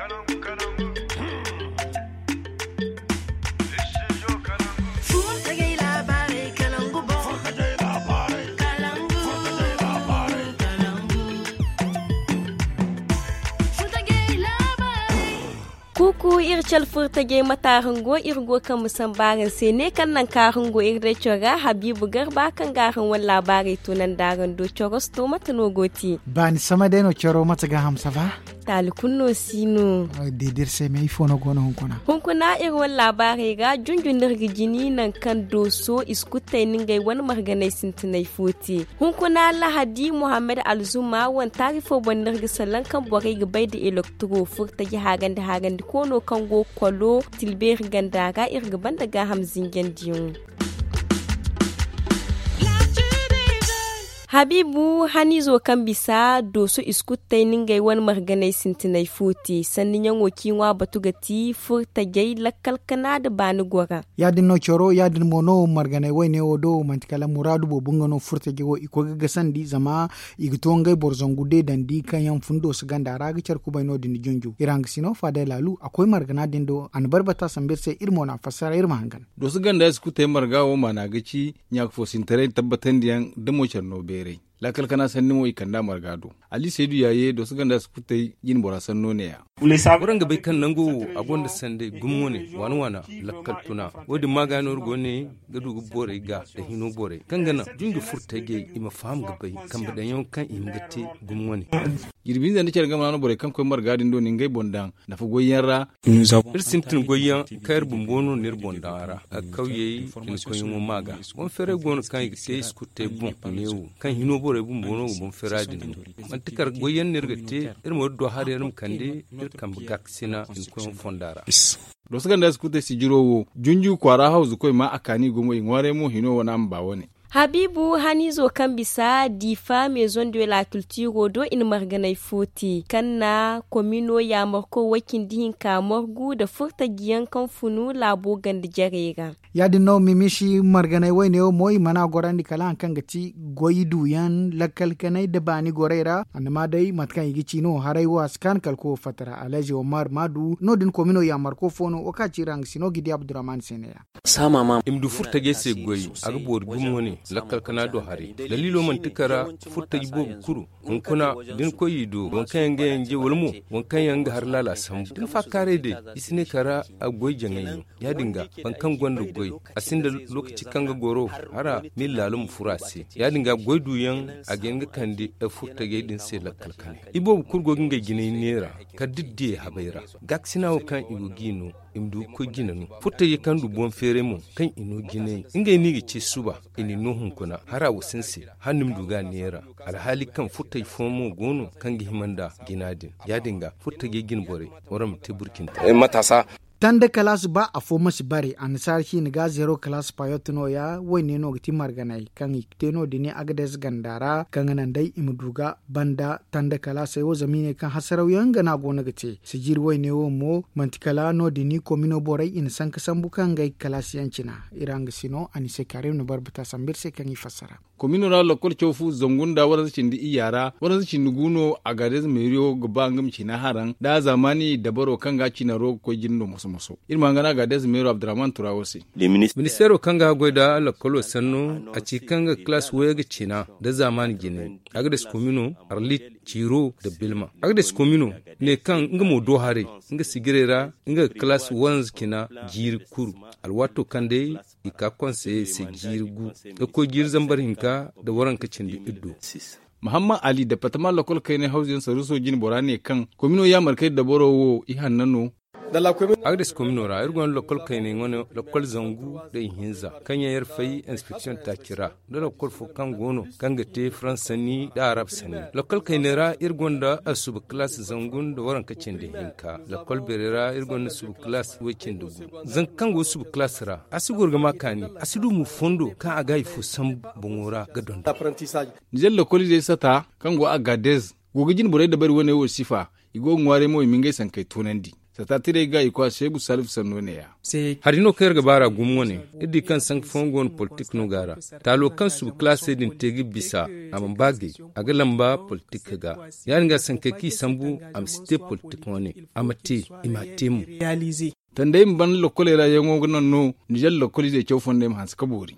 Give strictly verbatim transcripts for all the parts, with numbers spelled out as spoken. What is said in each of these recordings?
Kuku irchal furtage mata hango irgo kan musambarin sai ne kan nan ka hango irde choga Habibu Garba kan garin wani labari tunan daran do chogos to mata no goti bani sama dai no choro mata ga hamsa fa talikunno sino dedir sai mai fono gono hunkuna hunkuna irwan labari ga junjun nirgijini nan kan doso iskutai ningai wani marganai sintinai foti hunkuna Lahadi Muhammad Alzuma wan tarifo ban nirgisalan kan borai gabai da elektro furtage hagan da hagan kono kango kwalo tilber gandaga irgaban daga hamzin gendiyon Habibu Hanizo kan bisa doso iskutai ningai wani marganai sintinai futi sannin yan wakinwa batugati furta gai lakalkana da bani gora yadin no choro yadin mono marganai wai ne odo mantikala muradu bo bungano furta gai iko ga sandi zama igito ngai borzongude dandi kan yan fundo su ganda raga charku bai no din junju irang sino fada lalu akwai margana dindo an barbata sambirse irmo na fasara irma hangan dosu ganda iskutai margawo managaci nyak fo sintare tabbatan diyan demo chernobe la kalkana sanni mo ikanda margado ali seidu yaye do su ganda su kutai yin bora sanno ne ya wurin ga bai kan nango abonda sande gummo ne wani wana lakkal tuna wodi magano rugo ne ga dugu bore ga da hino bore kan gana jungu furtage ima fam ga bai kan badan yon kan imgate gummo ne girbin da nake gama na bore kan ko margadin do ne ngai bondan na fu goyarra ir simtin goyan kayar bumbono nir bondara a kauye in ko yin maga won fere gon kan sai skutte bon newu kan hino bore bumbono bon feradin man tikar goyen nirgate ir mo do har yarum kande ir kan bugak sina in ko fondara do su ganda su kutai sijirowo junju kwara hauzu koi ma akani gomo in ware mo hino wana mba wone Habibu Hanizo kan bisa difa maison de la culture do in marganai foti kanna komino ya marko wakin dihin ka morgu da furta giyan kan funu labo ganda jarega yadin no mimishi marganai wai ne moy mana gorandi kala kan gati goyidu yan lakal kanai da bani goreira anma dai matkan yigici no harai waskan kalko fatara alaji Omar Madu no din komino ya marko fono o ka cirang sino gidi Abdurrahman Seneya sama ma imdu furta gese goyi agbor gumone lakkal kana do hari dalilo man tikara furta yibo kuru on kuna din koyido won kan nge wolmu won kan yanga har lala sam din fakare de isine kara agoy jangayo ya dinga ban kan gondo goy asinda lokaci kanga goro hara mil lalum furase ya dinga goydu yan agenga kandi e furta ge din se lakkal kana ibo kurgo ginga gine nera ka didde habaira gaksina o kan igo gino imdu ko ginanu furta ye kan du bon fere mu kan ino gine inga ni gi ci suba ini no hun kuna hara wusinse hannum duga nera alhali kan furta fomo gono kan gi himanda ginadin ya dinga furta ge gin bore waram te burkinta matasa tanda kalas ba a fo masi bari an sarki ni ga zero class payotno ya wayne no giti marganai kan ikteno dini agades gandara kan nan dai imduga banda tanda kalas yo zamine kan hasarau yanga na gona gite sijir wayne wo mo mantikala no dini komino borai in san kasan bukan gai kalas yancina iranga sino ani se karim no barbata sambir se kan ifasara komino ra lokol chofu zongunda wara cindi iyara wara cindi guno agades meriyo gubangam cina haran da zamani dabaro kan ga cina ro ko jinno musu musu irma ngana ga des mero Abdurrahman Turawasi ministero kanga goida la kolo sanno a cikanga class wega cina da zaman gine agades komino arlit ciro da bilma agades komino ne kan ngamo do hare nga sigirera nga class ones kina jir kuru alwato kande ika konse se jirgu da ko jir zambar hinka da waran kacin da iddo Muhammad Ali da patama lokol kai ne hausin saruso jin borane kan komino ya markai da borowo ihan nano agdes communora irgon lokol kayne ngono lokol zangu de hinza kanya yer fay inspection takira da lokol fo kan gono kanga te france ni da arab sani lokol kayne ra irgon da asub class zangun da waran kacin da hinka lokol berera irgon sub class wekin da zan kango sub class ra asigor ga makani asidu mu fondo kan aga ifo sam bongora ga don nizel lokol de sata kango agadez gogijin bore da bari wone wo sifa igo ngware mo mingai san kai tonandi satatire ga ikwa shebu salif sanone ya harino kayar gabara gumwo ne idi kan san fongon politik no gara talo kan su classe din tegi bisa am bage aga lamba politik ga yani ga san kaki sambu am site politik woni amate imatemu tande ban lokole ra yango nan no nijal lokoli de chofon dem hans kabori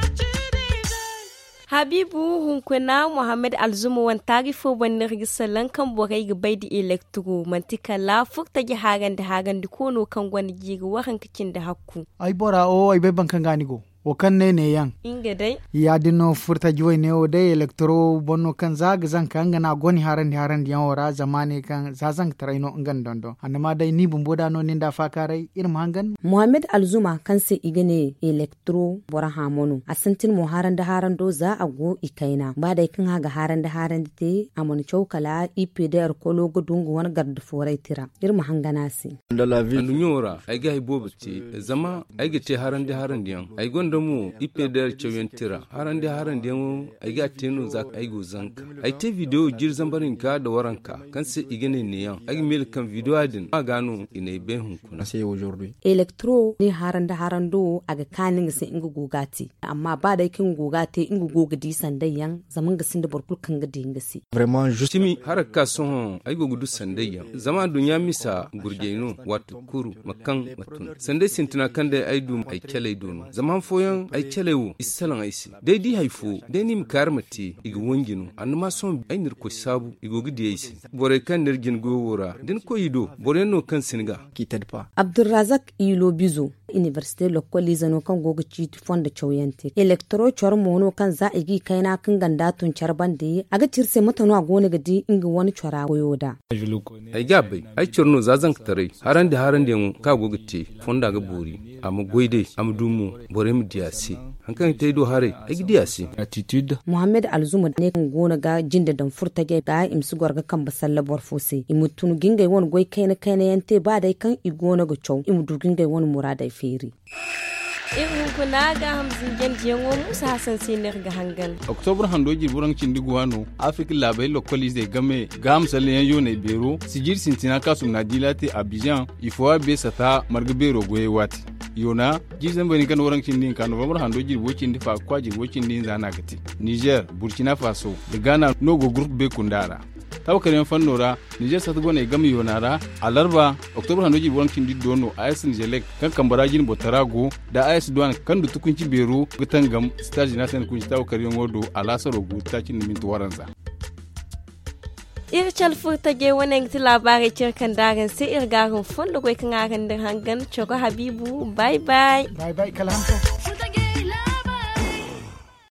Habibu hunkuna Muhammad Alzumu wan tarifo wannan rigisalan kan borai ga baidi electro mantika la fukta gi hagan da hagan da kono kan gwani gi ga wahan kicin da hakku ai bora o ai bai ban kan gani go o kan ne ne yan inga dai ya dino furta joy ne o dai electro bonno kan zag zan kan gana goni haran di haran di yan ora zamane kan zazan traino ngan dondo anama dai ni bumbo da no ninda fakarai irin hangan Muhammad Alzuma kan se igane electro bora hamono asantin mo haran da haran do za a go ikaina ba dai kan haga haran da haran te amon chokala ipdr kolo gudungu wan gard forai tira irin hangana si nyora ai ga hibobe zama ai ga te haran da haran diyan ai gonda mu ipdr chawyen tira haran da haran diyan ai ga tenu za ai go zanka ai te video jir zambarin ka da waranka kan se igane ne yan ai mil kan video adin ma gano ina be hun kuna sai aujourd'hui electro ne haran da haran do aga kanin sai inga gogati amma ba da kin gogate inga gogadi sandayan zaman ga sin da barkul kan ga dinga si vraiment justimi haraka son ai gogudu sandayan zama dunya misa gurgeino wato kuru makan matun sandai sintina kan da ai dum ai kele dono zaman foyan ai kelewo isalan ai si dai di haifo dai nim karmati iga wongino anma son ai nir ko sabu igogidi ai si bore kan nirgin gowora din ko yido bore no kan singa kitadpa Abdulrazak Ilo Bizo Université Lokoli zano kan goga chiti fonda choyante electro chor mono kan za igi kaina kan ganda tun charban de aga cirse mutano a gone gadi inga wani chora goyoda ai gabai ai chorno zazan tare haran da haran da mu ka goga te fonda ga buri am goide am dumu bore mu diasi hankan te do hare ai diasi attitude Muhammad Alzuma ne kan gona ga jinda dan furta ga ga imsu gorga kan basalla borfose imutunu gingai won goy kaina kaina yante ba dai kan igona ga chow imudu gingai won murada feri irin kuna ga hamsin janjiyan wa musa hassan sinar ga hangan oktobar handoji buran cindi guano afrik labai lokoli zai game ga hamsal yan yo ne bero sijir sintina kasum na dilate abidjan ifo be sata margabero goye wati yona jizan bani kan waran cindi kan november handoji bo cindi fa kwaji bo cindi zana gati niger burkina faso da ghana nogo group be kundara tawakarin fannora Niger sata gone gami yonara alarba Oktober handoji buwan kin didono A S Nigelek kan kambarajin botarago da A S Duan kan du tukunci bero gutangam stage na san kunci tawakarin wodo alasaro guta kin min tuwaranza irchal furta je wannan ti labarai cirkan dagan sai irgarin fondo kai kan akan da hangan choko Habibu bye bye bye bye kalam